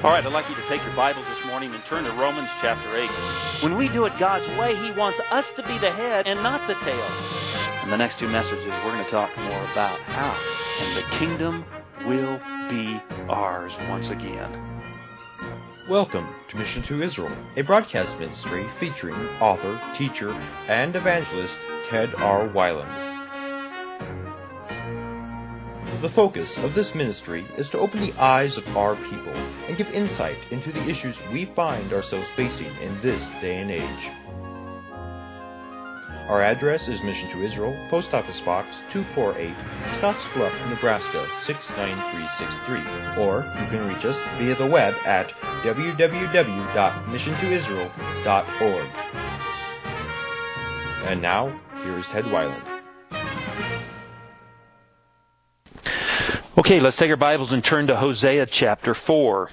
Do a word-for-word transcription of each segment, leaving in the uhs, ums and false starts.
All right, I'd like you to take your Bibles this morning and turn to Romans chapter eight. When we do it God's way, He wants us to be the head and not the tail. In the next two messages, we're going to talk more about how, and the kingdom will be ours once again. Welcome to Mission to Israel, a broadcast ministry featuring author, teacher, and evangelist Ted R. Weiland. The focus of this ministry is to open the eyes of our people and give insight into the issues we find ourselves facing in this day and age. Our address is Mission to Israel, Post Office Box two forty-eight, Scottsbluff, Nebraska six nine three six three, or you can reach us via the web at w w w dot mission to israel dot org. And now, here is Ted Weiland. Okay, let's take our Bibles and turn to Hosea chapter four.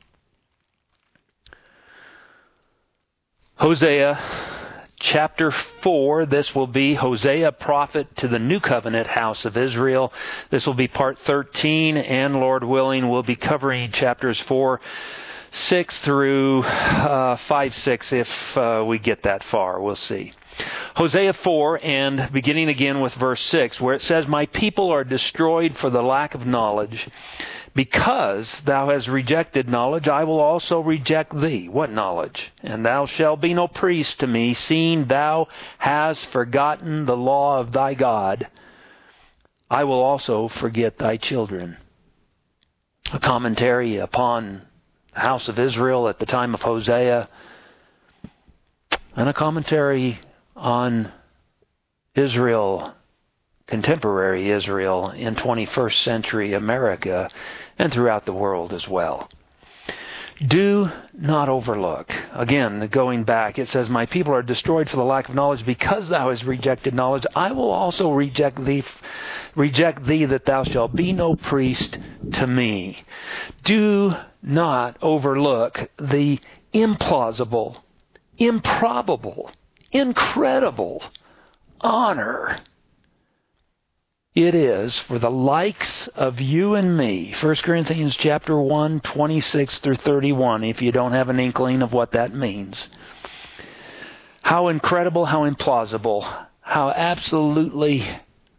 Hosea chapter four, this will be Hosea, prophet to the New Covenant house of Israel. This will be part thirteen, and Lord willing, we'll be covering chapters four, six through uh, five, six if uh, we get that far. We'll see. Hosea four, and beginning again with verse six, where it says, "My people are destroyed for the lack of knowledge. Because thou hast rejected knowledge, I will also reject thee." What knowledge? "And thou shalt be no priest to me, seeing thou hast forgotten the law of thy God. I will also forget thy children." A commentary upon the house of Israel at the time of Hosea, and a commentary on Israel, contemporary Israel in twenty-first century America and throughout the world as well. Do not overlook. Again, going back, it says, "My people are destroyed for the lack of knowledge. Because thou hast rejected knowledge, I will also reject thee, reject thee that thou shalt be no priest to me." Do not overlook the implausible, improbable, incredible honor it is for the likes of you and me. First Corinthians chapter one, twenty-six through thirty-one, if you don't have an inkling of what that means. How incredible, how implausible, how absolutely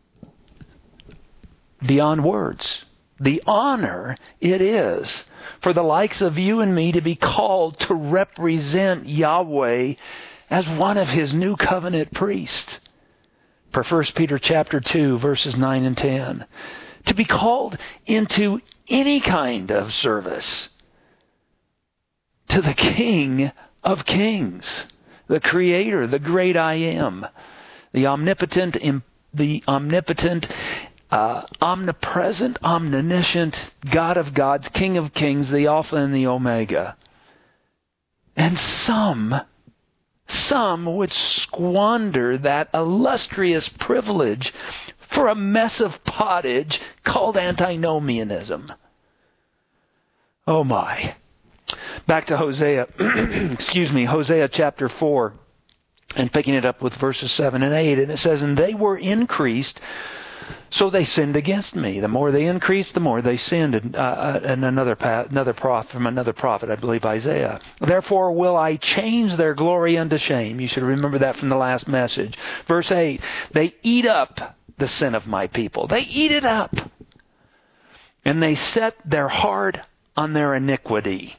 beyond words. The honor it is for the likes of you and me to be called to represent Yahweh as one of His new covenant priests. For First Peter chapter two, verses nine and ten. To be called into any kind of service to the King of Kings, the Creator, the great I Am, the omnipotent, the omnipotent, uh, omnipresent, omniscient God of gods, King of Kings, the Alpha and the Omega. And some Some would squander that illustrious privilege for a mess of pottage called antinomianism. Oh my. Back to Hosea, excuse me, Hosea chapter four, and picking it up with verses seven and eight, and it says, "And they were increased, so they sinned against me." The more they increased, the more they sinned. And, uh, and another another prophet from another prophet, I believe Isaiah. "Therefore will I change their glory unto shame." You should remember that from the last message. Verse eight, "They eat up the sin of my people." They eat it up. "And they set their heart on their iniquity."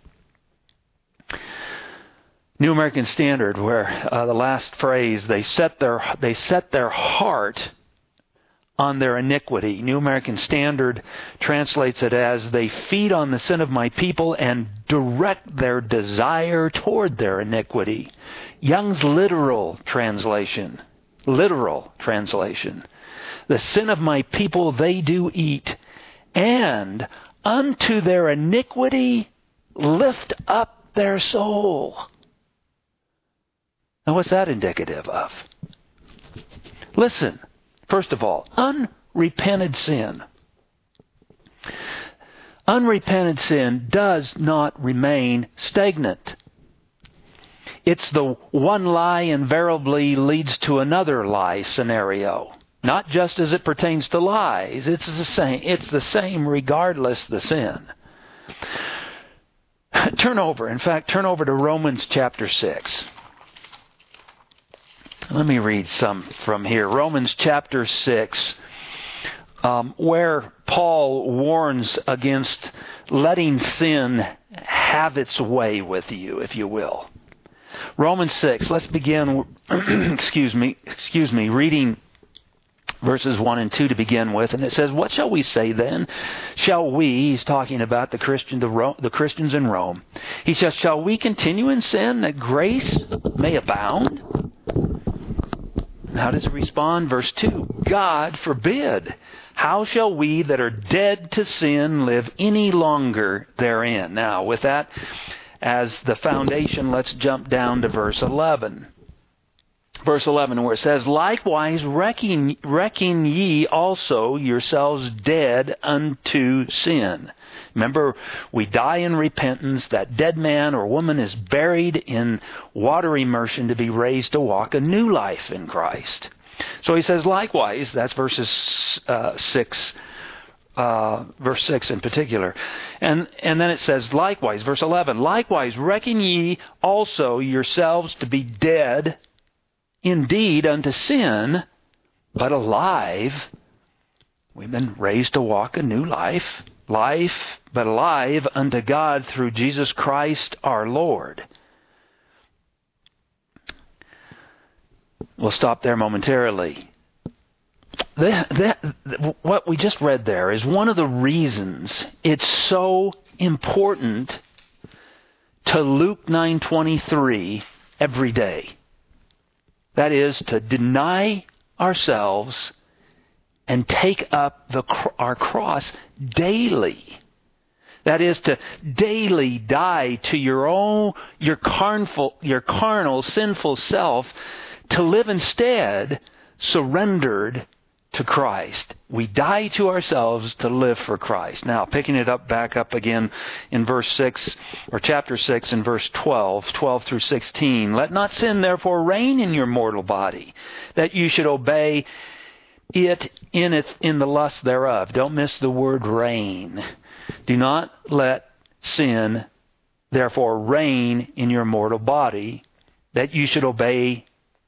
New American Standard, where uh, the last phrase, they set their they set their heart on their iniquity. New American Standard translates it as, "They feed on the sin of my people and direct their desire toward their iniquity." Young's literal translation, literal translation, "The sin of my people they do eat, and unto their iniquity lift up their soul." Now what's that indicative of? Listen. First of all, unrepented sin. Unrepented sin does not remain stagnant. It's the one lie invariably leads to another lie scenario. Not just as it pertains to lies. It's the same. It's the same regardless the sin. Turn over. In fact, turn over to Romans chapter six. Let me read some from here. Romans chapter six, um, where Paul warns against letting sin have its way with you, if you will. Romans six, let's begin, excuse me, excuse me, reading verses one and two to begin with. And it says, what shall we say then? Shall we, he's talking about the Christian, the, Ro, the Christians in Rome. He says, shall we continue in sin that grace may abound? And how does it respond? Verse two, God forbid. How shall we that are dead to sin live any longer therein? Now, with that as the foundation, let's jump down to verse eleven. Verse eleven, where it says, likewise reckon, reckon ye also yourselves dead unto sin. Remember, we die in repentance. That dead man or woman is buried in water immersion to be raised to walk a new life in Christ. So he says, likewise, that's verses uh, six, uh, verse six in particular. And, and then it says, likewise, verse eleven, likewise reckon ye also yourselves to be dead indeed unto sin, but alive. We've been raised to walk a new life. Life, but alive unto God through Jesus Christ our Lord. We'll stop there momentarily. That, that, what we just read there is one of the reasons it's so important to Luke nine twenty-three every day. That is, to deny ourselves and take up the, our cross daily. That is, to daily die to your own, your carnal, your carnal, sinful self, to live instead surrendered to Christ. We die to ourselves to live for Christ. Now, picking it up back up again in verse six, or chapter six and verse twelve, twelve through sixteen. Let not sin therefore reign in your mortal body, that you should obey it in its in the lust thereof. Don't miss the word reign. Do not let sin therefore reign in your mortal body, that you should obey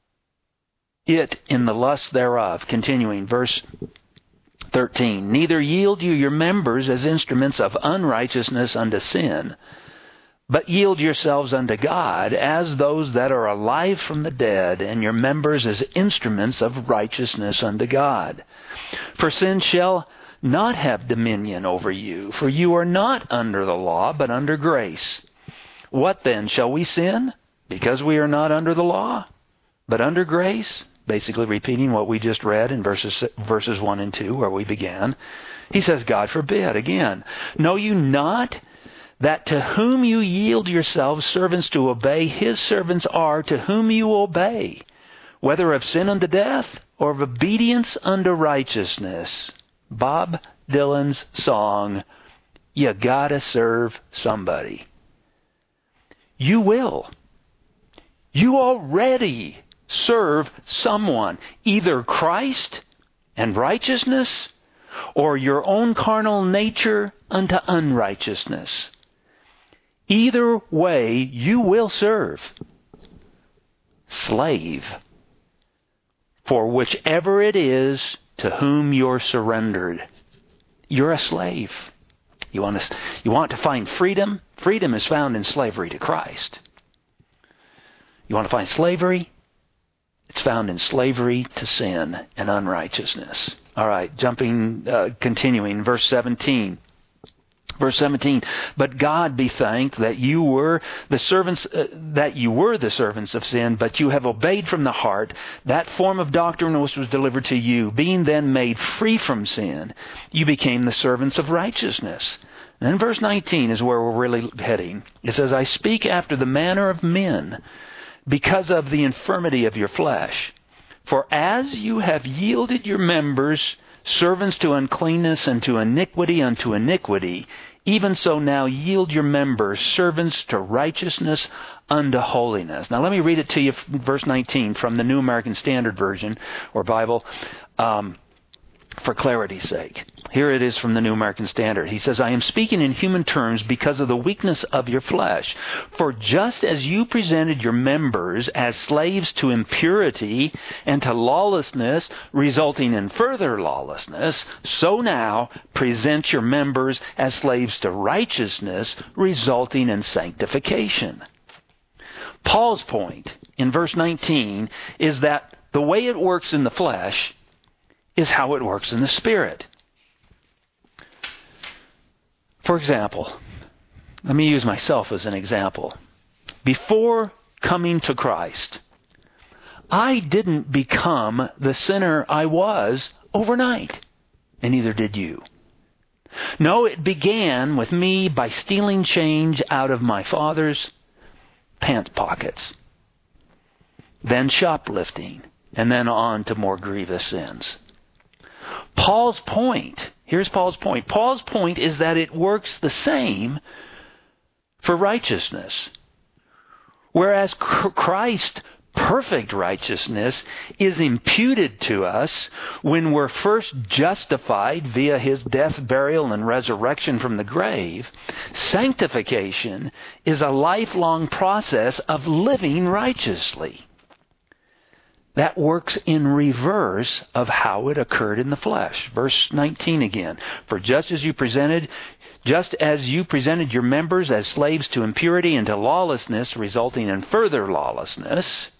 it in the lust thereof. Continuing, verse thirteen. Neither yield you your members as instruments of unrighteousness unto sin, but yield yourselves unto God as those that are alive from the dead, and your members as instruments of righteousness unto God. For sin shall not have dominion over you, for you are not under the law, but under grace. What then? Shall we sin because we are not under the law, but under grace? Basically repeating what we just read in verses verses one and two, where we began. He says, God forbid. Again, know you not that to whom you yield yourselves servants to obey, his servants are to whom you obey, whether of sin unto death or of obedience unto righteousness. Bob Dylan's song, You Gotta Serve Somebody. You will. You already serve someone, either Christ and righteousness, or your own carnal nature unto unrighteousness. Either way, you will serve. Slave, for whichever it is to whom you're surrendered. You're a slave. You want to, you want to find freedom? Freedom is found in slavery to Christ. You want to find slavery? It's found in slavery to sin and unrighteousness. All right, jumping, uh, continuing, verse seventeen. Verse seventeen. But God be thanked that you were the servants, uh, that you were the servants of sin, but you have obeyed from the heart that form of doctrine which was delivered to you. Being then made free from sin, you became the servants of righteousness. And then verse nineteen is where we're really heading. It says, I speak after the manner of men, because of the infirmity of your flesh. For as you have yielded your members servants to uncleanness and to iniquity unto iniquity, even so now yield your members servants to righteousness unto holiness. Now let me read it to you, verse nineteen, from the New American Standard Version, or Bible, um, for clarity's sake. Here it is from the New American Standard. He says, I am speaking in human terms because of the weakness of your flesh. For just as you presented your members as slaves to impurity and to lawlessness, resulting in further lawlessness, so now present your members as slaves to righteousness, resulting in sanctification. Paul's point in verse nineteen is that the way it works in the flesh is how it works in the Spirit. For example, let me use myself as an example. Before coming to Christ, I didn't become the sinner I was overnight, and neither did you. No, it began with me by stealing change out of my father's pants pockets, then shoplifting, and then on to more grievous sins. Paul's point, here's Paul's point. Paul's point is that it works the same for righteousness. Whereas Christ's perfect righteousness is imputed to us when we're first justified via His death, burial, and resurrection from the grave, sanctification is a lifelong process of living righteously. That works in reverse of how it occurred in the flesh. Verse nineteen again. For just as you presented, just as you presented your members as slaves to impurity and to lawlessness, resulting in further lawlessness,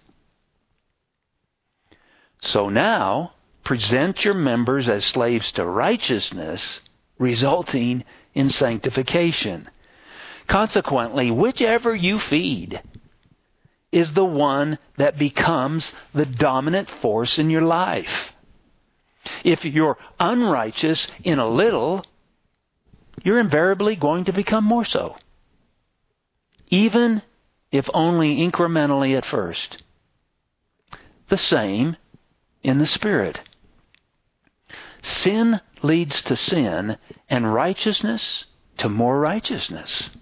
so now present your members as slaves to righteousness, resulting in sanctification. Consequently, whichever you feed is the one that becomes the dominant force in your life. If you're unrighteous in a little, you're invariably going to become more so, even if only incrementally at first. The same in the Spirit. Sin leads to sin, and righteousness to more righteousness.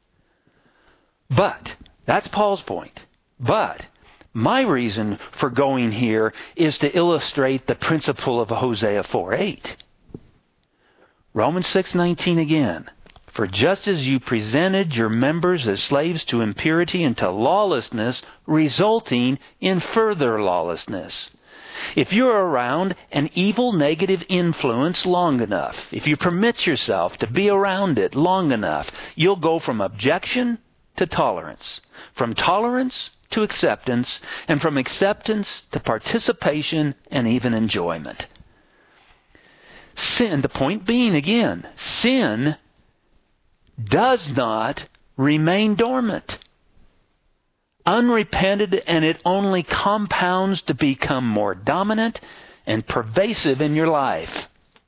But, that's Paul's point. But my reason for going here is to illustrate the principle of Hosea four eight. Romans six nineteen again. For just as you presented your members as slaves to impurity and to lawlessness, resulting in further lawlessness. If you're around an evil negative influence long enough, if you permit yourself to be around it long enough, you'll go from objection to tolerance, from tolerance to acceptance, and from acceptance to participation and even enjoyment. Sin, the point being again, sin does not remain dormant, unrepented, and it only compounds to become more dominant and pervasive in your life,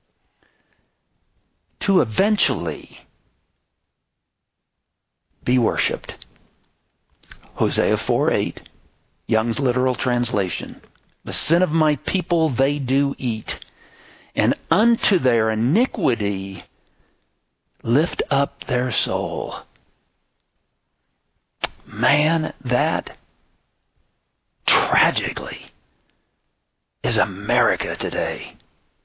to eventually be worshipped. Hosea four eight, Young's literal translation. The sin of my people they do eat, and unto their iniquity lift up their soul. Man, that tragically is America today.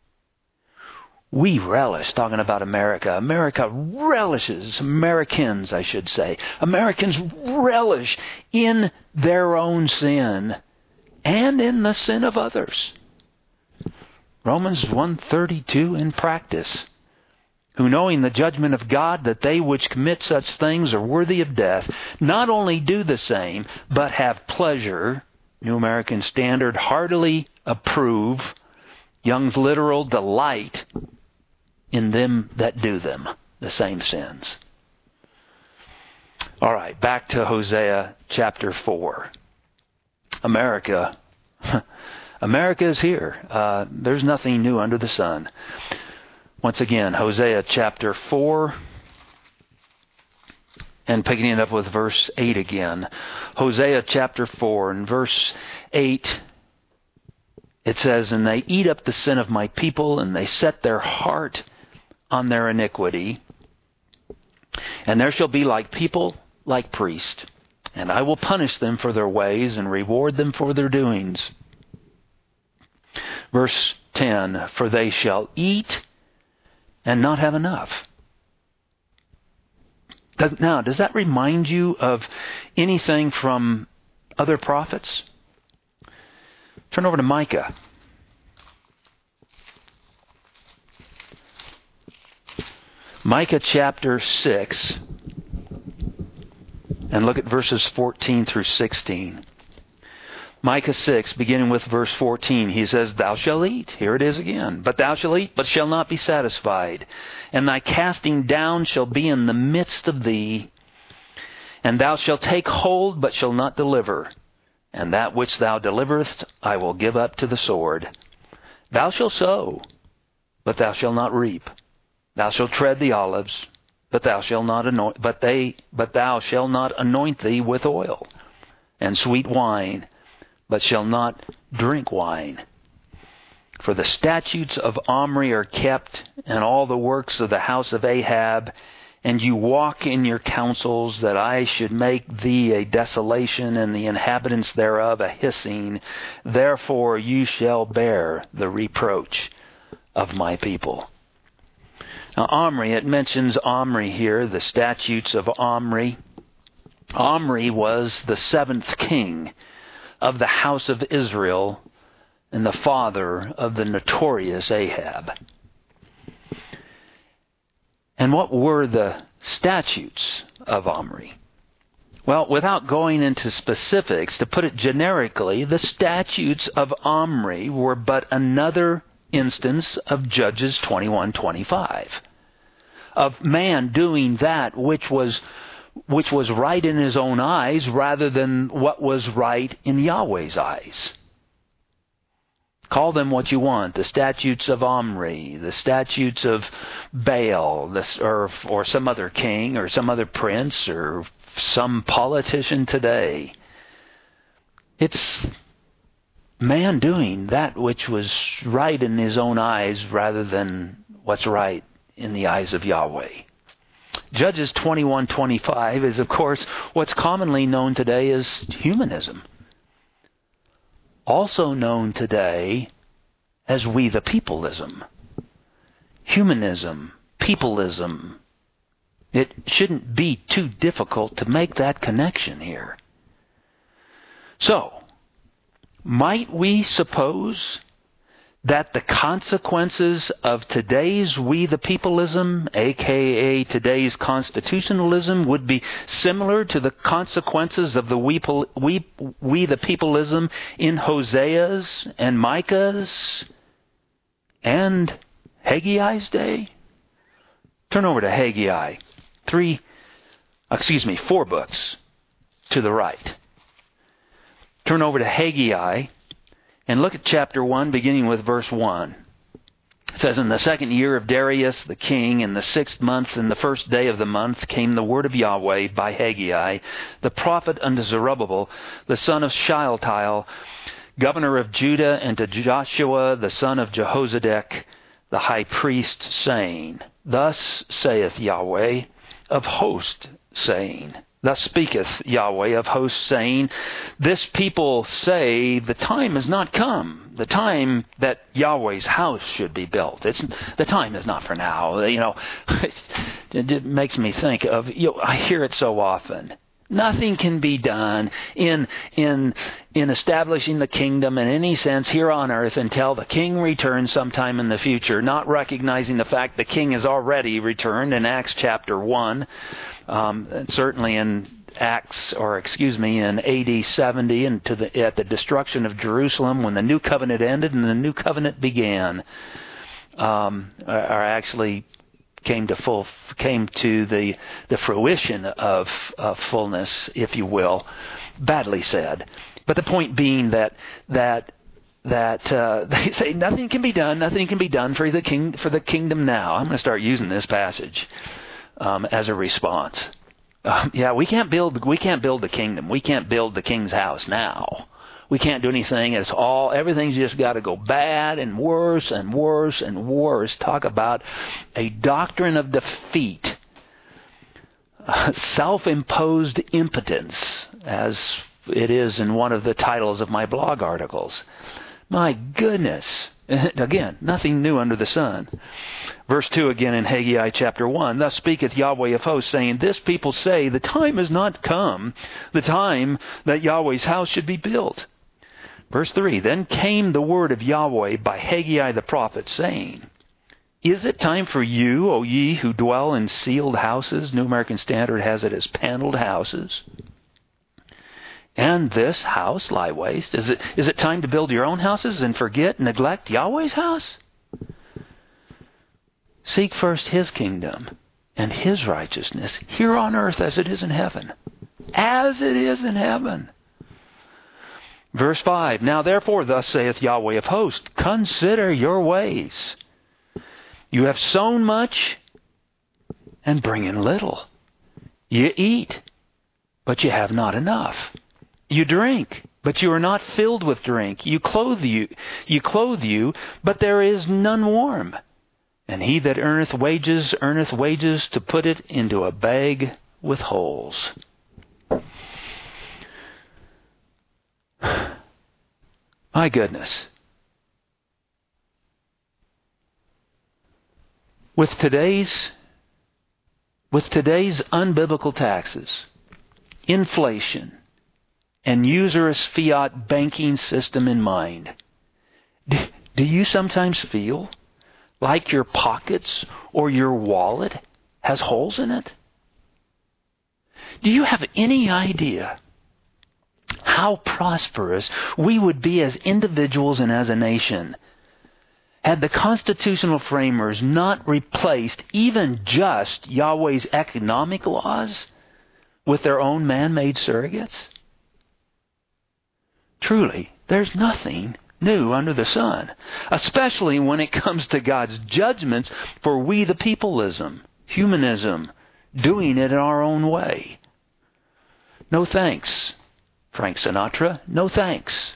We relish talking about America. America relishes, Americans I should say, Americans relish in their own sin and in the sin of others. Romans one thirty-two in practice. Who knowing the judgment of God, that they which commit such things are worthy of death, not only do the same, but have pleasure, New American Standard, heartily approve, Young's literal, delight, in them that do them, the same sins. All right, back to Hosea chapter four. America, America is here. Uh, there's nothing new under the sun. Once again, Hosea chapter four, and picking it up with verse eight again. Hosea chapter four and verse eight, it says, And they eat up the sin of my people, and they set their heart on their iniquity. And there shall be like people, like priests, and I will punish them for their ways and reward them for their doings. Verse ten, For they shall eat and not have enough. Does, now, does that remind you of anything from other prophets? Turn over to Micah. Micah chapter six, and look at verses fourteen through sixteen. Micah six, beginning with verse fourteen, he says, Thou shalt eat. Here it is again. But thou shalt eat, but shalt not be satisfied. And thy casting down shall be in the midst of thee. And thou shalt take hold, but shalt not deliver. And that which thou deliverest, I will give up to the sword. Thou shalt sow, but thou shalt not reap. Thou shalt tread the olives, but thou shalt not anoint, but they, but thou shalt not anoint thee with oil, and sweet wine, but shall not drink wine. For the statutes of Omri are kept, and all the works of the house of Ahab, and you walk in your counsels, that I should make thee a desolation, and the inhabitants thereof a hissing. Therefore you shall bear the reproach of my people. Now Omri, it mentions Omri here, the statutes of Omri. Omri was the seventh king of the house of Israel and the father of the notorious Ahab. And what were the statutes of Omri? Well, without going into specifics, to put it generically, the statutes of Omri were but another instance of Judges twenty-one twenty-five, of man doing that which was which was right in his own eyes rather than what was right in Yahweh's eyes. Call them what you want, the statutes of Omri, the statutes of Baal, this, or, or some other king, or some other prince, or some politician today. It's man doing that which was right in his own eyes rather than what's right in the eyes of Yahweh. Judges twenty-one twenty-five is, of course, what's commonly known today as humanism. Also known today as we the peopleism. Humanism, peopleism. It shouldn't be too difficult to make that connection here. So, might we suppose that the consequences of today's we the peopleism, aka today's constitutionalism, would be similar to the consequences of the we, we, we the peopleism in Hosea's and Micah's and Haggai's day? Turn over to Haggai. Three, excuse me, four books to the right. Turn over to Haggai and look at chapter one, beginning with verse one. It says, In the second year of Darius the king, in the sixth month, in the first day of the month, came the word of Yahweh by Haggai, the prophet, unto Zerubbabel, the son of Shealtiel, governor of Judah, and to Joshua, the son of Jehozadak, the high priest, saying, Thus saith Yahweh of hosts, saying, Thus speaketh Yahweh of hosts, saying, This people say, the time has not come, the time that Yahweh's house should be built. It's the time is not for now. You know, it, it makes me think of. You know, I hear it so often. Nothing can be done in in in establishing the kingdom in any sense here on earth until the king returns sometime in the future, not recognizing the fact the king has already returned in Acts chapter one, um, and certainly in Acts, or excuse me, in A D seventy, and to the, at the destruction of Jerusalem when the new covenant ended and the new covenant began, um, are actually came to full came to the the fruition of, of fullness, if you will. Badly said, but the point being that that that uh, they say nothing can be done, nothing can be done for the king for the kingdom now. I'm going to start using this passage um, as a response. Um, yeah, we can't build we can't build the kingdom. We can't build the king's house now. We can't do anything. It's all, everything's just got to go bad and worse and worse and worse. Talk about a doctrine of defeat. Uh, self-imposed impotence, as it is in one of the titles of my blog articles. My goodness. Again, nothing new under the sun. Verse two again in Haggai chapter one. Thus speaketh Yahweh of hosts, saying, This people say, the time is not come, the time that Yahweh's house should be built. Verse three. Then came the word of Yahweh by Haggai the prophet, saying, Is it time for you, O ye who dwell in sealed houses? New American Standard has it as paneled houses. And this house lie waste? Is it, is it time to build your own houses and forget, neglect Yahweh's house? Seek first His kingdom and His righteousness here on earth as it is in heaven. As it is in heaven. Verse five. Now therefore, thus saith Yahweh of hosts, consider your ways. You have sown much and bring in little. You eat, but you have not enough. You drink, but you are not filled with drink. You clothe you, you clothe you, but there is none warm. And he that earneth wages, earneth wages to put it into a bag with holes. My goodness. With today's, with today's unbiblical taxes, inflation, and usurious fiat banking system in mind, do, do you sometimes feel like your pockets or your wallet has holes in it? Do you have any idea how prosperous we would be as individuals and as a nation had the constitutional framers not replaced even just Yahweh's economic laws with their own man-made surrogates? Truly, there's nothing new under the sun, especially when it comes to God's judgments for we the peopleism, humanism, doing it in our own way. No thanks, Frank Sinatra, no thanks.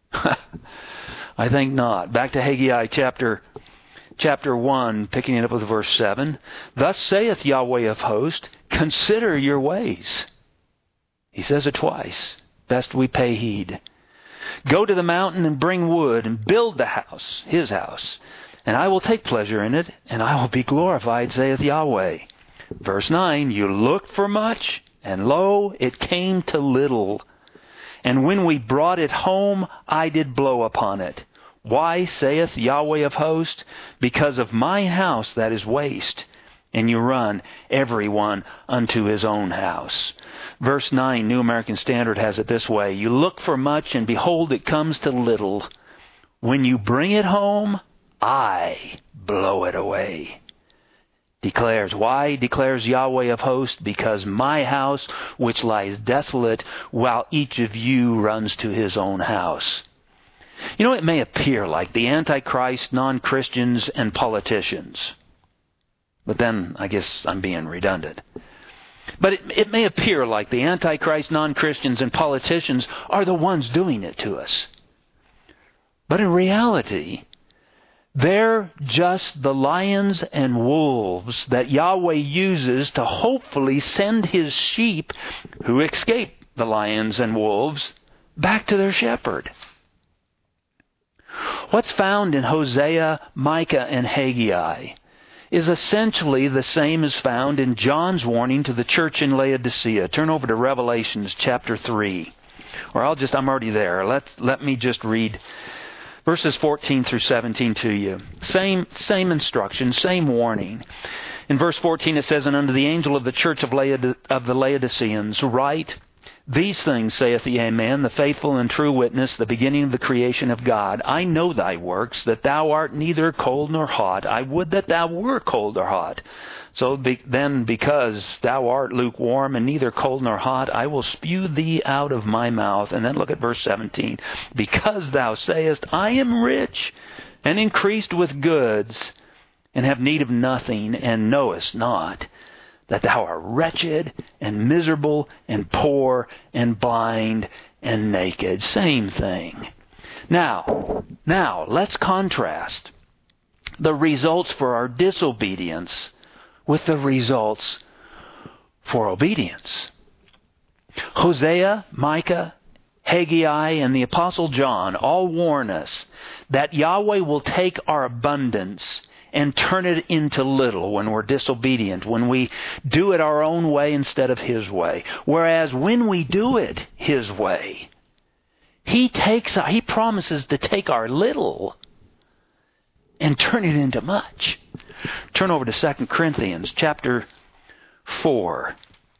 I think not. Back to Haggai chapter chapter one, picking it up with verse seven. Thus saith Yahweh of hosts, consider your ways. He says it twice. Best we pay heed. Go to the mountain and bring wood and build the house, His house. And I will take pleasure in it, and I will be glorified, saith Yahweh. Verse nine, you looked for much, and lo, it came to little. And when we brought it home, I did blow upon it. Why, saith Yahweh of hosts? Because of mine house that is waste. And you run, every one, unto his own house. Verse nine, New American Standard has it this way. You look for much, and behold, it comes to little. When you bring it home, I blow it away. Declares, why? Declares Yahweh of hosts, because my house which lies desolate, while each of you runs to his own house. You know, it may appear like the Antichrist, non-Christians, and politicians. But then, I guess I'm being redundant. But it, it may appear like the Antichrist, non-Christians, and politicians are the ones doing it to us. But in reality, they're just the lions and wolves that Yahweh uses to hopefully send His sheep who escape the lions and wolves back to their shepherd. What's found in Hosea, Micah, and Haggai is essentially the same as found in John's warning to the church in Laodicea. Turn over to Revelations chapter three. Or I'll just, I'm already there. Let's, let me just read verses fourteen through seventeen to you. Same, same instruction, same warning. In verse fourteen it says, And unto the angel of the church of, Laod- of the Laodiceans write, These things saith the Amen, the faithful and true witness, the beginning of the creation of God. I know thy works, that thou art neither cold nor hot. I would that thou were cold or hot. So be, then, because thou art lukewarm and neither cold nor hot, I will spew thee out of my mouth. And then look at verse seventeen. Because thou sayest, I am rich and increased with goods, and have need of nothing, and knowest not that thou art wretched and miserable and poor and blind and naked. Same thing. Now, now let's contrast the results for our disobedience with the results for obedience. Hosea, Micah, Haggai, and the Apostle John all warn us that Yahweh will take our abundance and turn it into little when we're disobedient, when we do it our own way instead of His way. Whereas when we do it His way, He takes, He promises to take our little and turn it into much. Turn over to Second Corinthians chapter four.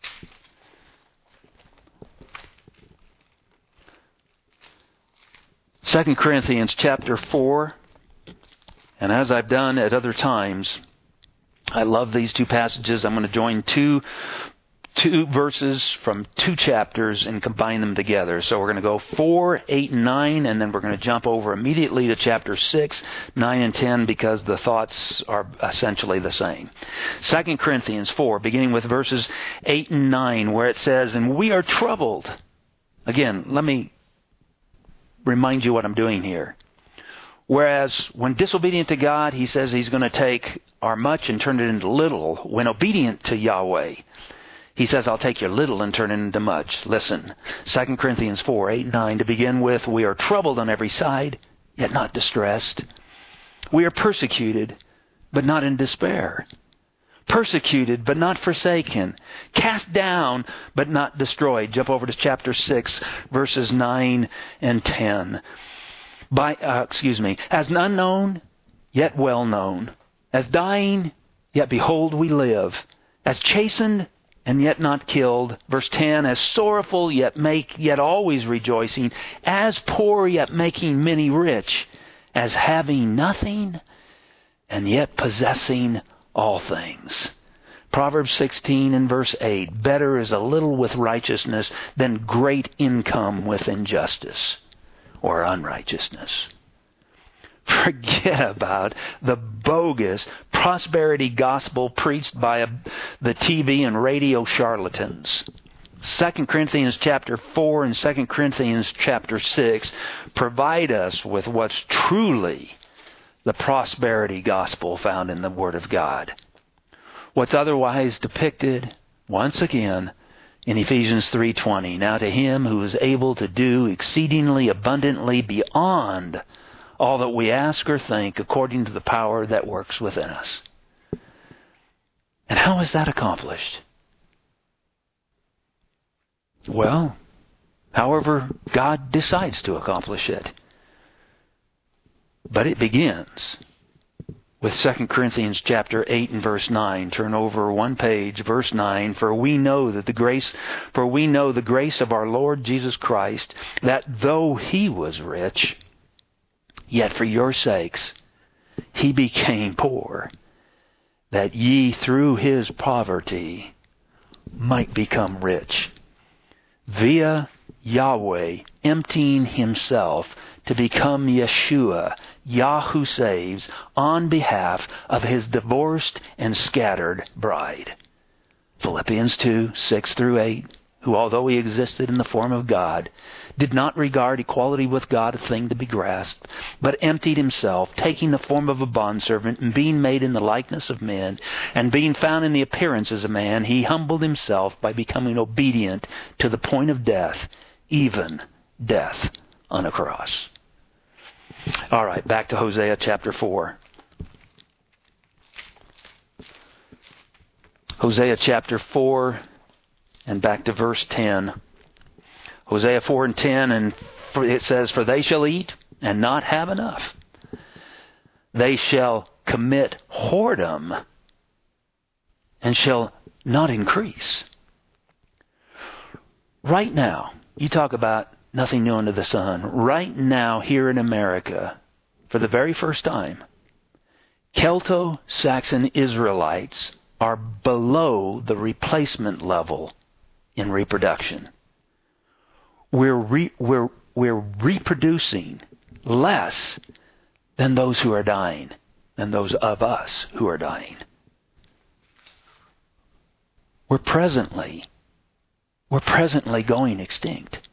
Second Corinthians chapter four. And as I've done at other times, I love these two passages. I'm going to join two two verses from two chapters and combine them together. So we're going to go four, eight, and nine, and then we're going to jump over immediately to chapter six, nine, and ten because the thoughts are essentially the same. Second Corinthians four, beginning with verses eight and nine, where it says, "And we are troubled." Again, let me remind you what I'm doing here. Whereas when disobedient to God, He says He's going to take our much and turn it into little. When obedient to Yahweh, He says, I'll take your little and turn it into much. Listen, Second Corinthians four, eight, nine, to begin with, "We are troubled on every side, yet not distressed. We are persecuted, but not in despair. Persecuted, but not forsaken. Cast down, but not destroyed." Jump over to chapter six, verses nine and ten. By, uh, excuse me, "As unknown, yet well known. As dying, yet behold we live. As chastened, and yet not killed." Verse ten, "As sorrowful, yet make, yet always rejoicing. As poor, yet making many rich. As having nothing, and yet possessing all things." Proverbs sixteen and verse eight, "Better is a little with righteousness than great income with injustice," or unrighteousness. Forget about the bogus prosperity gospel preached by a, the T V and radio charlatans. Second Corinthians chapter four and Second Corinthians chapter six provide us with what's truly the prosperity gospel found in the Word of God. What's otherwise depicted, once again, in Ephesians three twenty, "Now to Him who is able to do exceedingly abundantly beyond all that we ask or think, according to the power that works within us." And how is that accomplished? Well, however God decides to accomplish it. But it begins with Second Corinthians chapter eight and verse nine. Turn over one page, verse nine. "For we know that the grace, for we know the grace of our Lord Jesus Christ, that though He was rich, yet for your sakes He became poor, that ye through His poverty might become rich." Via Yahweh emptying Himself to become Yeshua, Yah who saves, on behalf of His divorced and scattered bride. Philippians two, six through eight, "Who although He existed in the form of God, did not regard equality with God a thing to be grasped, but emptied Himself, taking the form of a bondservant, and being made in the likeness of men, and being found in the appearance as a man, He humbled Himself by becoming obedient to the point of death, even death on a cross." All right, back to Hosea chapter four. Hosea chapter four and back to verse ten. Hosea four and ten, and it says, "For they shall eat and not have enough. They shall commit whoredom and shall not increase." Right now, you talk about nothing new under the sun. Right now, here in America, for the very first time, Celto-Saxon Israelites are below the replacement level in reproduction. We're, re, we're, we're reproducing less than those who are dying, than those of us who are dying. We're presently, we're presently going extinct.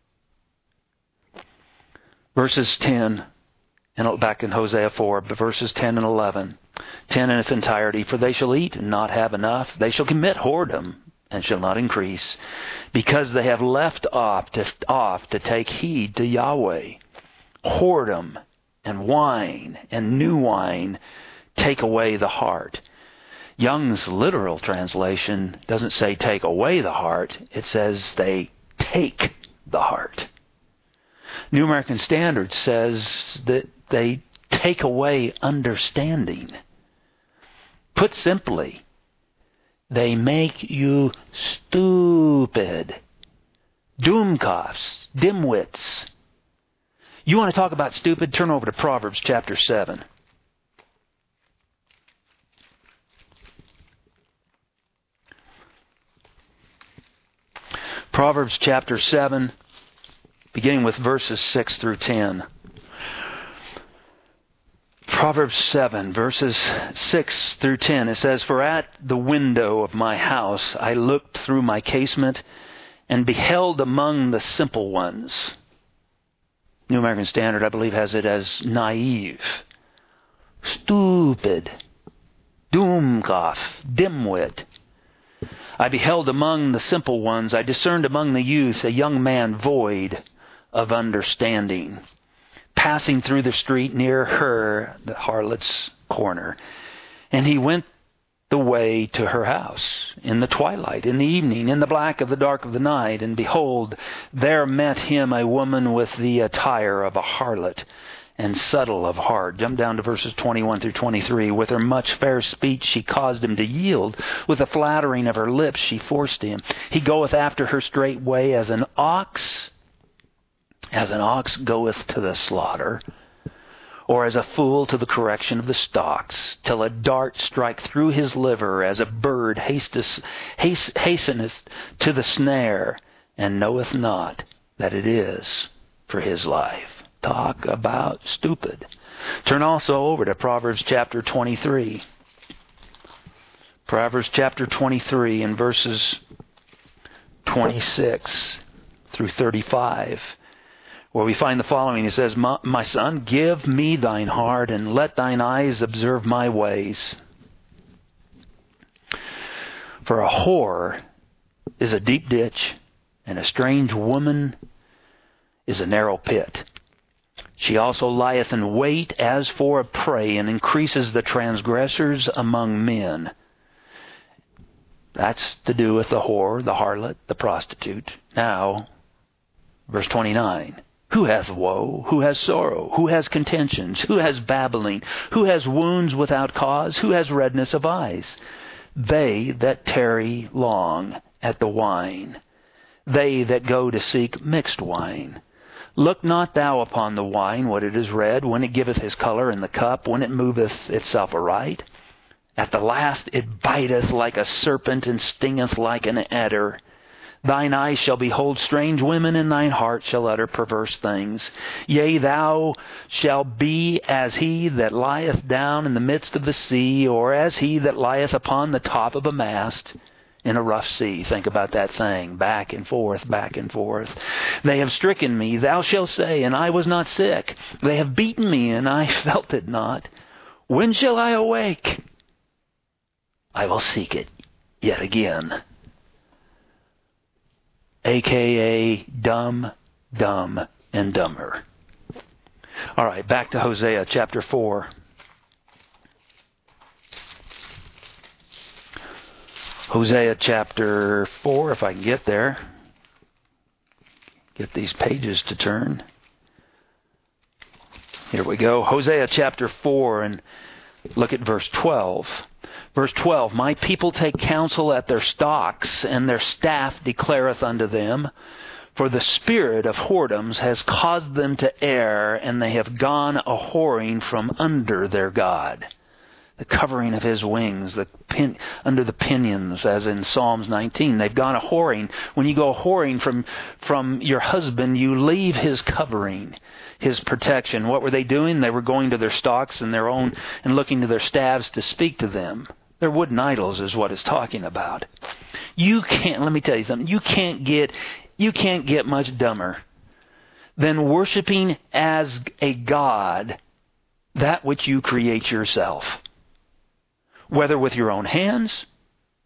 Verses ten, and back in Hosea four, but verses ten and eleven. ten in its entirety, "For they shall eat and not have enough. They shall commit whoredom and shall not increase, because they have left off to, off to take heed to Yahweh. Whoredom and wine and new wine take away the heart. Young's literal translation doesn't say take away the heart. It says they take the heart. New American Standard says that they take away understanding. Put simply, they make you stupid. Doomkopfs, dimwits. You want to talk about stupid? Turn over to Proverbs chapter seven. Proverbs chapter seven, beginning with verses six through ten. Proverbs seven, verses six through ten. It says, "For at the window of my house I looked through my casement and beheld among the simple ones." New American Standard, I believe, has it as naive, stupid, doomkopf, dimwit. "I beheld among the simple ones, I discerned among the youth a young man void of understanding, passing through the street near her," the harlot's corner. "And he went the way to her house in the twilight, in the evening, in the black of the dark of the night. And behold, there met him a woman with the attire of a harlot, and subtle of heart." Jump down to verses twenty-one through twenty-three. "With her much fair speech she caused him to yield. With the flattering of her lips she forced him. He goeth after her straightway as an ox, as an ox goeth to the slaughter, or as a fool to the correction of the stocks, till a dart strike through his liver, as a bird hasteth, haste, hasteneth to the snare, and knoweth not that it is for his life." Talk about stupid. Turn also over to Proverbs chapter twenty-three. Proverbs chapter twenty-three and verses twenty-six through thirty-five, where we find the following. It says, "My son, give me thine heart, and let thine eyes observe my ways. For a whore is a deep ditch, and a strange woman is a narrow pit. She also lieth in wait as for a prey, and increases the transgressors among men." That's to do with the whore, the harlot, the prostitute. Now, verse twenty-nine. "Who hath woe? Who has sorrow? Who has contentions? Who has babbling? Who has wounds without cause? Who has redness of eyes? They that tarry long at the wine, they that go to seek mixed wine. Look not thou upon the wine, what it is red, when it giveth his colour in the cup, when it moveth itself aright. At the last it biteth like a serpent, and stingeth like an adder. Thine eyes shall behold strange women, and thine heart shall utter perverse things. Yea, thou shalt be as he that lieth down in the midst of the sea, or as he that lieth upon the top of a mast in a rough sea." Think about that saying, back and forth, back and forth. "They have stricken me, thou shalt say, and I was not sick. They have beaten me, and I felt it not. When shall I awake? I will seek it yet again." A K A dumb, dumb, and dumber. All right, back to Hosea chapter four. Hosea chapter four, if I can get there. Get these pages to turn. Here we go. Hosea chapter four, and look at verse twelve. Verse twelve, "My people take counsel at their stocks, and their staff declareth unto them. For the spirit of whoredoms has caused them to err, and they have gone a whoring from under their God." The covering of his wings, the pin, under the pinions, as in Psalms nineteen. They've gone a whoring. When you go whoring from, from your husband, you leave his covering, his protection. What were they doing? They were going to their stocks and their own, and looking to their staves to speak to them. They're wooden idols is what it's talking about. You can't, let me tell you something, you can't get, you can't get much dumber than worshiping as a god that which you create yourself. Whether with your own hands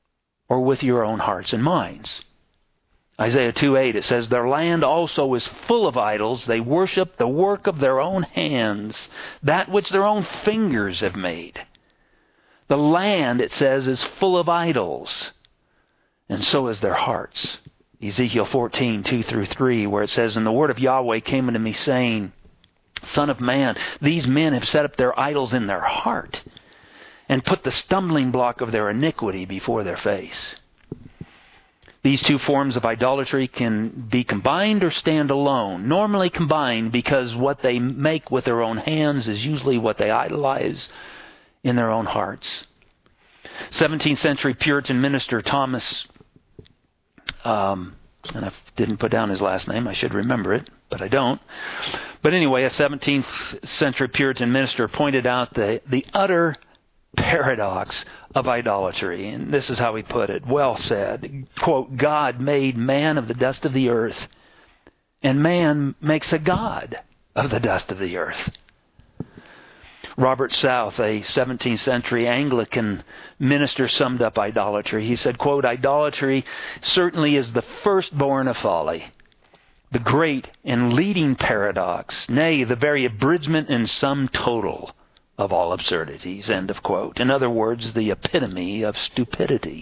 or with your own hearts and minds. Isaiah two eight, it says, their land also is full of idols. They worship the work of their own hands, that which their own fingers have made. The land, it says, is full of idols, and so is their hearts. Ezekiel fourteen two through three, where it says, and the word of Yahweh came unto me, saying, Son of man, these men have set up their idols in their heart, and put the stumbling block of their iniquity before their face. These two forms of idolatry can be combined or stand alone. Normally combined, because what they make with their own hands is usually what they idolize in their own hearts. seventeenth century Puritan minister Thomas, um, and I didn't put down his last name, I should remember it, but I don't. But anyway, a seventeenth century Puritan minister pointed out the, the utter paradox of idolatry. And this is how he put it. Well said. Quote, God made man of the dust of the earth, and man makes a god of the dust of the earth. Robert South, a seventeenth century Anglican minister, summed up idolatry. He said, quote, idolatry certainly is the firstborn of folly, the great and leading paradox, nay, the very abridgment and sum total of all absurdities, end of quote. In other words, the epitome of stupidity.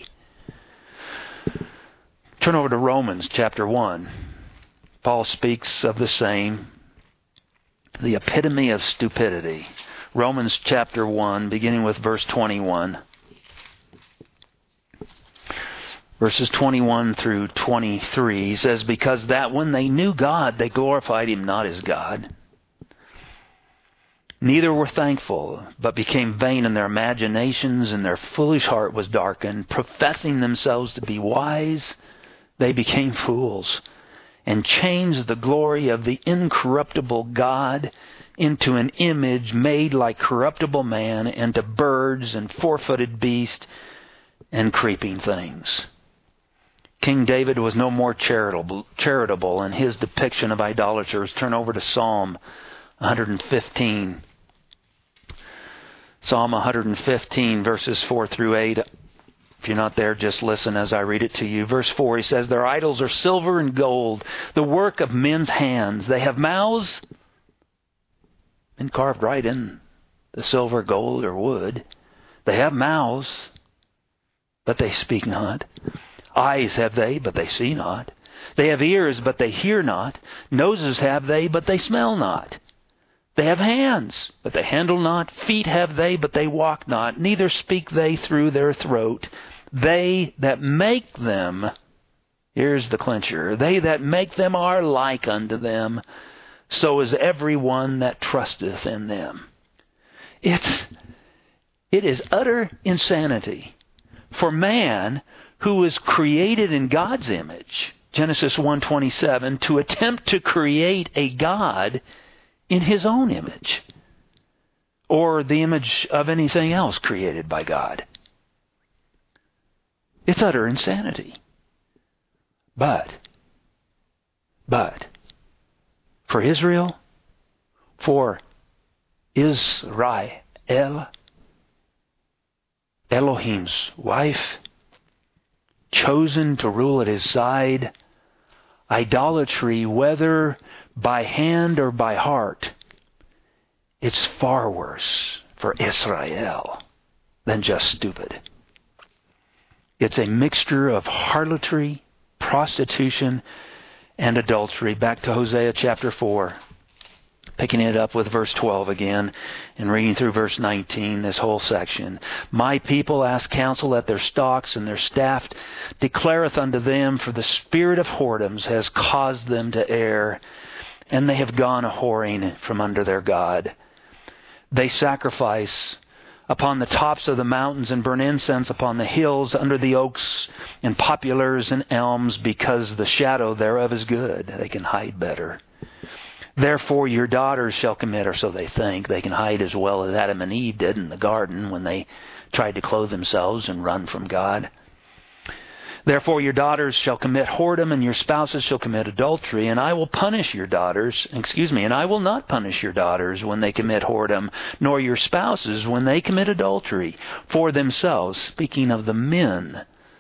Turn over to Romans chapter one. Paul speaks of the same, the epitome of stupidity. Romans chapter one, beginning with verse twenty-one. Verses twenty-one through twenty-three, he says, because that when they knew God, they glorified Him not as God. Neither were thankful, but became vain in their imaginations, and their foolish heart was darkened. Professing themselves to be wise, they became fools, and changed the glory of the incorruptible God into an image made like corruptible man, and to birds and four-footed beasts and creeping things. King David was no more charitable, charitable in his depiction of idolaters. Turn over to Psalm one fifteen. Psalm one fifteen, verses four through eight. If you're not there, just listen as I read it to you. Verse four, he says, their idols are silver and gold, the work of men's hands. They have mouths, and carved right in the silver, gold, or wood. They have mouths, but they speak not. Eyes have they, but they see not. They have ears, but they hear not. Noses have they, but they smell not. They have hands, but they handle not. Feet have they, but they walk not. Neither speak they through their throat. They that make them, here's the clincher, they that make them are like unto them. So is every one that trusteth in them. It's, it is utter insanity for man, who is created in God's image, Genesis one twenty-seven, to attempt to create a God in his own image, or the image of anything else created by God. It's utter insanity. But, but, for Israel, for Israel, Elohim's wife, chosen to rule at his side, idolatry, whether by hand or by heart, it's far worse for Israel than just stupid. It's a mixture of harlotry, prostitution, and adultery. Back to Hosea chapter four. Picking it up with verse twelve again and reading through verse nineteen, this whole section. My people ask counsel at their stalks, and their staff declareth unto them, for the spirit of whoredoms has caused them to err, and they have gone a-whoring from under their God. They sacrifice upon the tops of the mountains and burn incense upon the hills under the oaks and poplars and elms, because the shadow thereof is good. They can hide better. Therefore your daughters shall commit, or so they think, they can hide as well as Adam and Eve did in the garden when they tried to clothe themselves and run from God. Therefore your daughters shall commit whoredom, and your spouses shall commit adultery, and I will punish your daughters, excuse me, and I will not punish your daughters when they commit whoredom, nor your spouses when they commit adultery. For themselves, speaking of the men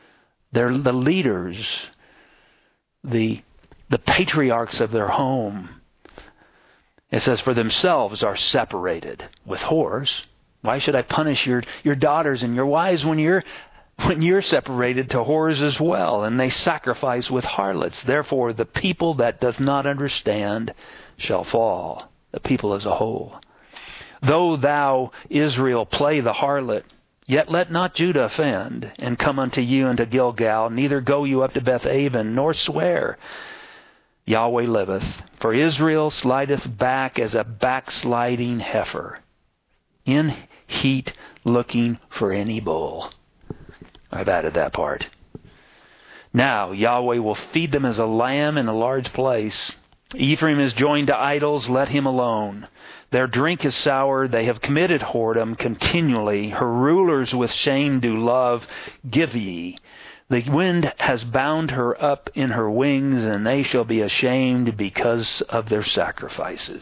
They're the leaders, the, the patriarchs of their home. It says, for themselves are separated with whores. Why should I punish your, your daughters and your wives when you're when you're separated to whores as well? And they sacrifice with harlots. Therefore, the people that does not understand shall fall. The people as a whole. Though thou, Israel, play the harlot, yet let not Judah offend, and come unto you unto Gilgal, neither go you up to Bethaven, nor swear. Yahweh liveth. For Israel slideth back as a backsliding heifer, in heat looking for any bull. I've added that part. Now Yahweh will feed them as a lamb in a large place. Ephraim is joined to idols, let him alone. Their drink is sour, they have committed whoredom continually. Her rulers with shame do love, give ye. The wind has bound her up in her wings, and they shall be ashamed because of their sacrifices.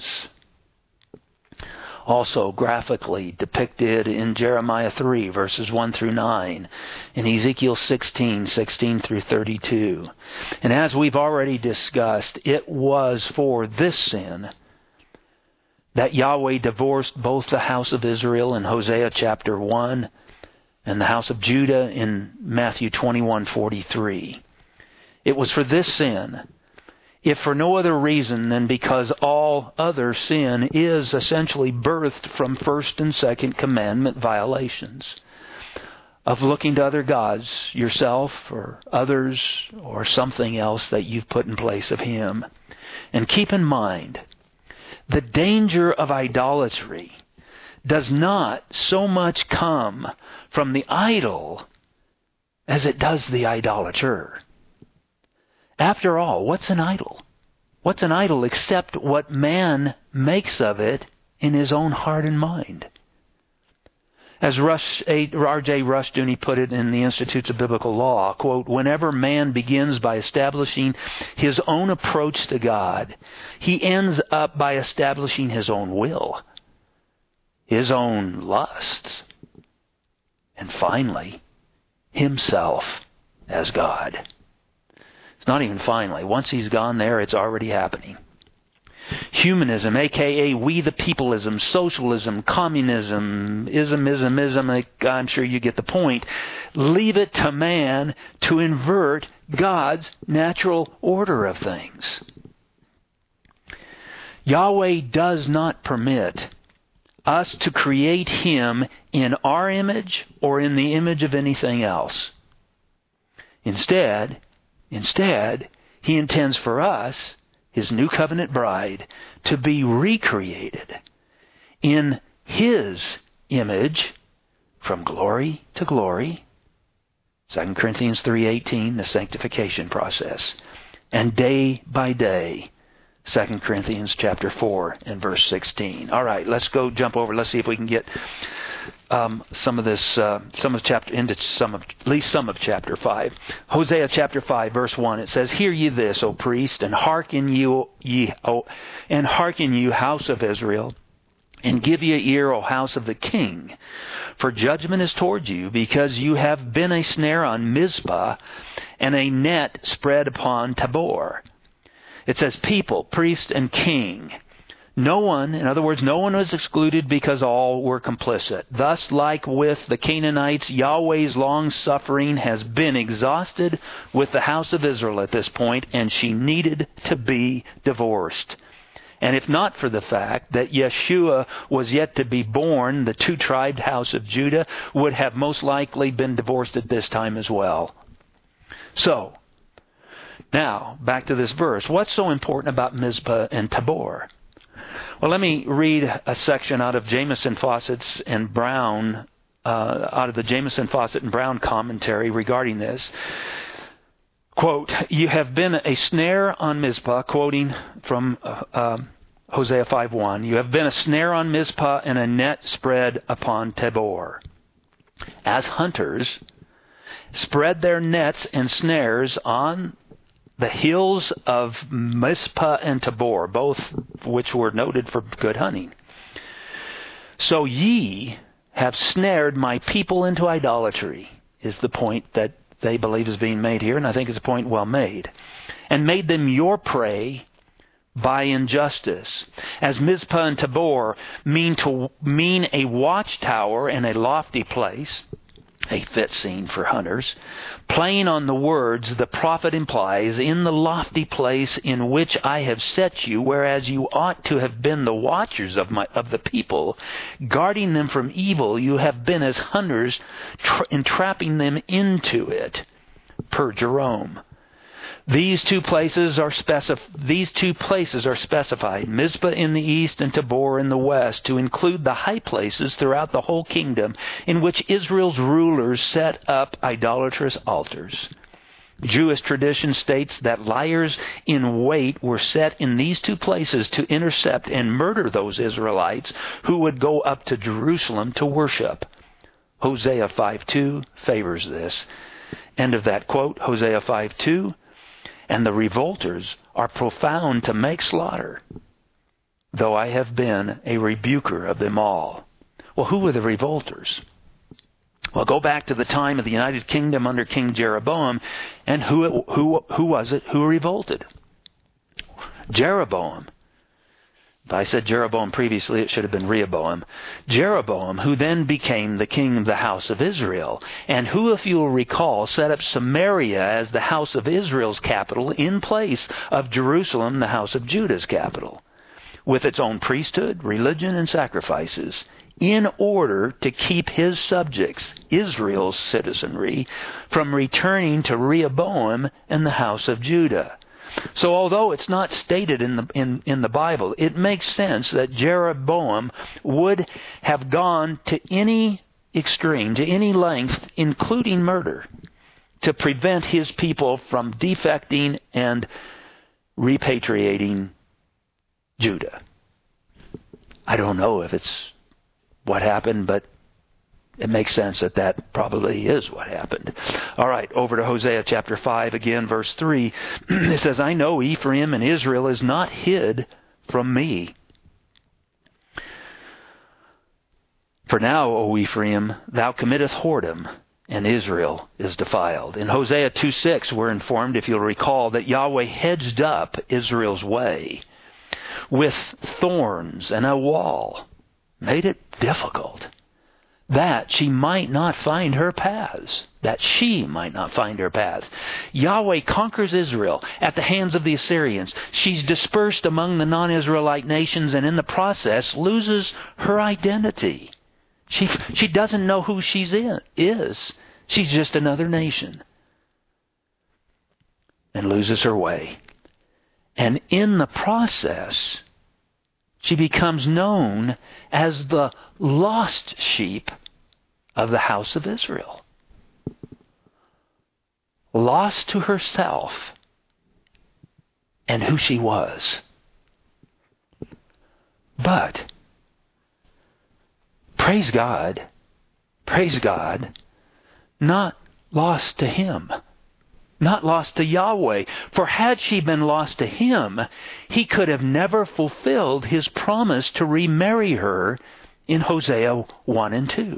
Also graphically depicted in Jeremiah three, verses one through nine, in Ezekiel sixteen, sixteen through thirty-two. And as we've already discussed, it was for this sin that Yahweh divorced both the house of Israel in Hosea chapter one and the house of Judah in Matthew twenty-one forty-three. It was for this sin, if for no other reason than because all other sin is essentially birthed from first and second commandment violations of looking to other gods, yourself or others or something else that you've put in place of Him. And keep in mind, the danger of idolatry does not so much come from the idol as it does the idolater. After all, what's an idol? What's an idol except what man makes of it in his own heart and mind? As Rush, R J Rushdoony put it in the Institutes of Biblical Law, quote, whenever man begins by establishing his own approach to God, he ends up by establishing his own will, his own lusts, and finally, himself as God. It's not even finally. Once he's gone there, it's already happening. Humanism, a k a we the peopleism, socialism, communism, ism, ism, ism, I'm sure you get the point. Leave it to man to invert God's natural order of things. Yahweh does not permit us to create Him in our image or in the image of anything else. Instead, instead, He intends for us, His new covenant bride, to be recreated in His image from glory to glory. Second Corinthians three eighteen, the sanctification process. And day by day, Second Corinthians chapter four and verse sixteen. All right, let's go jump over. Let's see if we can get um, some of this, uh, some of chapter into some of at least some of chapter five. Hosea chapter five, verse one. It says, "Hear ye this, O priest, and hearken you, ye, o, and hearken you, house of Israel, and give ye ear, O house of the king. For judgment is toward you, because you have been a snare on Mizpah, and a net spread upon Tabor." It says people, priest, and king. No one, in other words, no one was excluded because all were complicit. Thus, like with the Canaanites, Yahweh's long-suffering has been exhausted with the house of Israel at this point, and she needed to be divorced. And if not for the fact that Yeshua was yet to be born, the two-tribed house of Judah would have most likely been divorced at this time as well. So, now, back to this verse. What's so important about Mizpah and Tabor? Well, let me read a section out of Jamieson, Fawcett's and Brown, uh, out of the Jamieson, Fawcett and Brown commentary regarding this. Quote, "You have been a snare on Mizpah," quoting from uh, uh, Hosea five one. "You have been a snare on Mizpah and a net spread upon Tabor. As hunters spread their nets and snares on the hills of Mizpah and Tabor, both which were noted for good hunting. So ye have snared my people into idolatry," is the point that they believe is being made here, and I think it's a point well made. And made them your prey by injustice. As Mizpah and Tabor mean to mean a watchtower and a lofty place, a fit scene for hunters, playing on the words the prophet implies, in the lofty place in which I have set you, whereas you ought to have been the watchers of my of the people, guarding them from evil, you have been as hunters, tra- entrapping them into it. Per Jerome. These two places are specif- These two places are specified, Mizpah in the east and Tabor in the west, to include the high places throughout the whole kingdom in which Israel's rulers set up idolatrous altars. Jewish tradition states that liars in wait were set in these two places to intercept and murder those Israelites who would go up to Jerusalem to worship. Hosea five two favors this. End of that quote, Hosea five two. And the revolters are profound to make slaughter, though I have been a rebuker of them all. Well, who were the revolters? Well, go back to the time of the United Kingdom under King Jeroboam, and who who who was it who revolted? Jeroboam. If I said Jeroboam previously, it should have been Rehoboam. Jeroboam, who then became the king of the house of Israel, and who, if you will recall, set up Samaria as the house of Israel's capital in place of Jerusalem, the house of Judah's capital, with its own priesthood, religion, and sacrifices, in order to keep his subjects, Israel's citizenry, from returning to Rehoboam and the house of Judah. So although it's not stated in the in, in the Bible, it makes sense that Jeroboam would have gone to any extreme, to any length, including murder, to prevent his people from defecting and repatriating Judah. I don't know if it's what happened, but it makes sense that that probably is what happened. All right, over to Hosea chapter five again, verse three. It says, I know Ephraim and Israel is not hid from me. For now, O Ephraim, thou committeth whoredom, and Israel is defiled. In Hosea two six, we're informed, if you'll recall, that Yahweh hedged up Israel's way with thorns and a wall, made it difficult, that she might not find her paths. That she might not find her paths. Yahweh conquers Israel at the hands of the Assyrians. She's dispersed among the non-Israelite nations and in the process loses her identity. She she doesn't know who she's in, is. She's just another nation. And loses her way. And in the process, she becomes known as the lost sheep of the house of Israel. Lost to herself and who she was. But, praise God, praise God, not lost to Him. Not lost to Yahweh. For had she been lost to Him, He could have never fulfilled His promise to remarry her in Hosea one and two.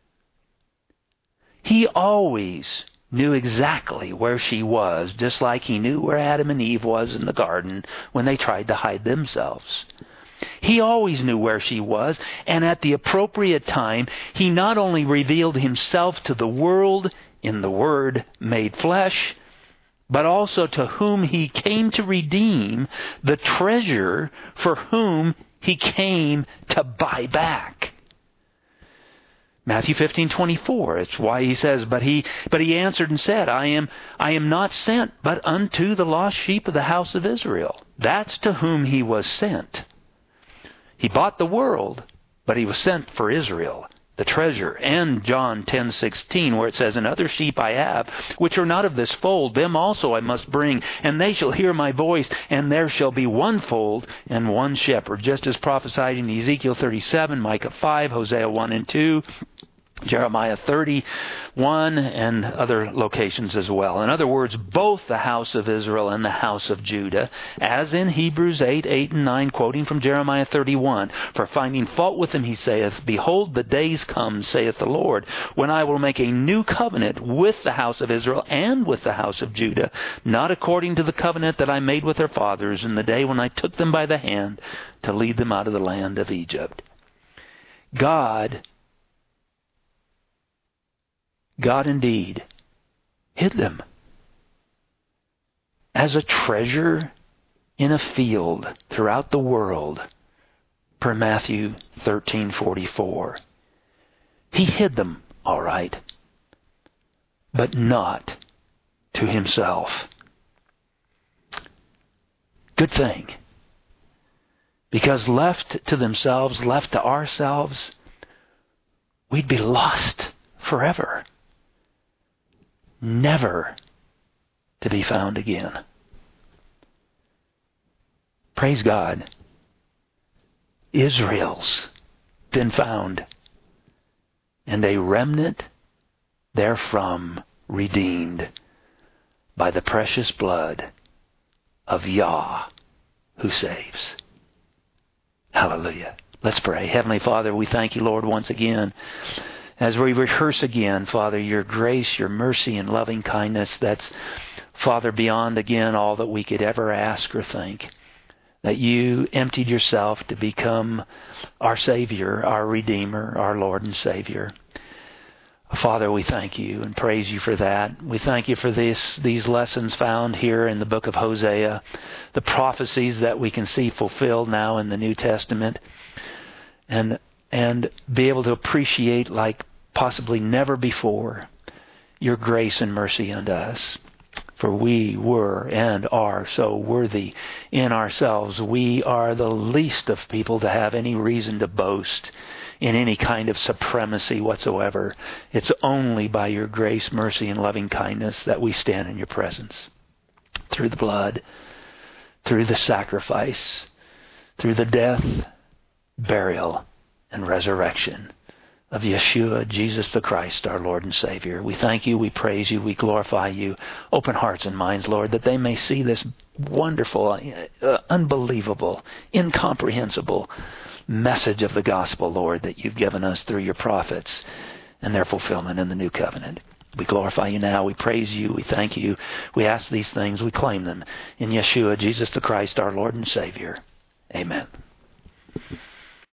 He always knew exactly where she was, just like He knew where Adam and Eve was in the garden when they tried to hide themselves. He always knew where she was, and at the appropriate time, He not only revealed Himself to the world in the Word made flesh, but also to whom He came to redeem, the treasure for whom He came to buy back. Matthew fifteen twenty-four. It's why He says, But he but he answered and said, I am I am not sent but unto the lost sheep of the house of Israel. That's to whom He was sent. He bought the world, but He was sent for Israel, the treasure. And John ten sixteen, where it says, And other sheep I have, which are not of this fold, them also I must bring, and they shall hear my voice, and there shall be one fold and one shepherd. Just as prophesied in Ezekiel thirty-seven, Micah five, Hosea one and two, Jeremiah thirty-one and other locations as well. In other words, both the house of Israel and the house of Judah, as in Hebrews eight, eight and nine, quoting from Jeremiah thirty-one, for finding fault with them, he saith, Behold, the days come, saith the Lord, when I will make a new covenant with the house of Israel and with the house of Judah, not according to the covenant that I made with their fathers in the day when I took them by the hand to lead them out of the land of Egypt. God God indeed hid them as a treasure in a field throughout the world, per Matthew thirteen forty-four. He hid them, all right, but not to himself. Good thing. Because left to themselves, left to ourselves, we'd be lost forever. Never to be found again. Praise God. Israel's been found, and a remnant therefrom redeemed by the precious blood of Yah who saves. Hallelujah. Let's pray. Heavenly Father, we thank you, Lord, once again, as we rehearse again, Father, your grace, your mercy, and loving kindness that's, Father, beyond, again, all that we could ever ask or think. That you emptied yourself to become our Savior, our Redeemer, our Lord and Savior. Father, we thank you and praise you for that. We thank you for this, these lessons found here in the book of Hosea, the prophecies that we can see fulfilled now in the New Testament, and and be able to appreciate like possibly never before your grace and mercy unto us. For we were and are so worthy in ourselves. We are the least of people to have any reason to boast in any kind of supremacy whatsoever. It's only by your grace, mercy, and loving kindness that we stand in your presence. Through the blood, through the sacrifice, through the death, burial, and resurrection of Yeshua, Jesus the Christ, our Lord and Savior. We thank you, we praise you, we glorify you. Open hearts and minds, Lord, that they may see this wonderful, uh, unbelievable, incomprehensible message of the gospel, Lord, that you've given us through your prophets and their fulfillment in the new covenant. We glorify you now, we praise you, we thank you. We ask these things, we claim them in Yeshua, Jesus the Christ, our Lord and Savior. Amen.